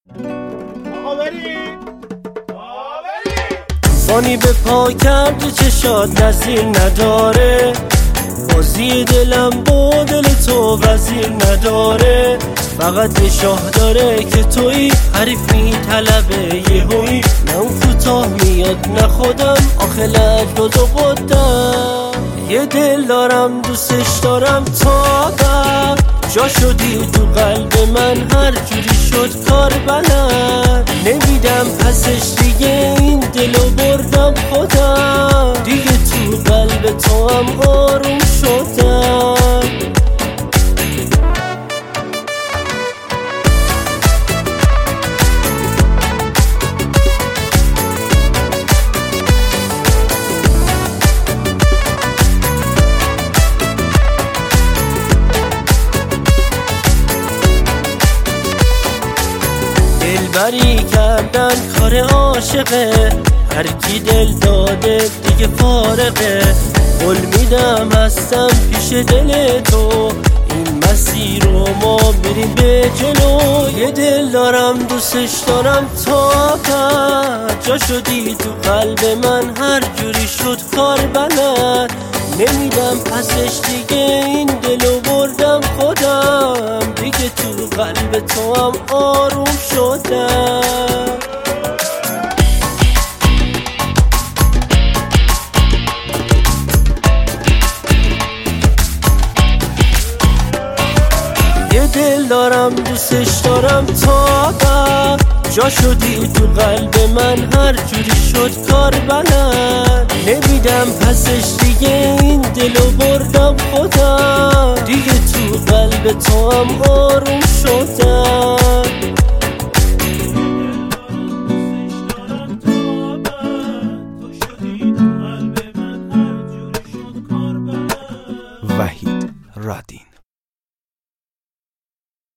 فانی به پا کرد و چشات نظیر نداره، بازی دلم با دل تو وزیر نداره. فقط یه شاه داره که توی حریف میطلبه یهویی، نه اون کوتاه میاد نه خودم آخه لجباز و قدم. یه دل دارم دوستش دارم تا جا شدی تو قلب من، هر جوری شد کار بلد نمیدم پسش دیگه، این دلو بردم خودم دیگه، تو قلب تو هم آروم شدم. دلبری کردن کار عاشقه، هر کی دل داده دیگه فارغه. قول میدم هستم پیش دل تو، این مسیر رو ما بریم به جلو. یه دل دارم دوستش دارم تا جا شدی تو قلب من، هر جوری شد کار بلد نمیدم پسش دیگه، این دلو بردم خودم دیگه، تو قلب تو هم آروم شدم. یه دل دارم دوستش دارم تا جا شدی تو قلب من، هر جوری شد کار بلد نمیدم پسش دیگه، این دلو بردم خودم دیگه، تو قلب تو هم آروم شدم. وحید رادین.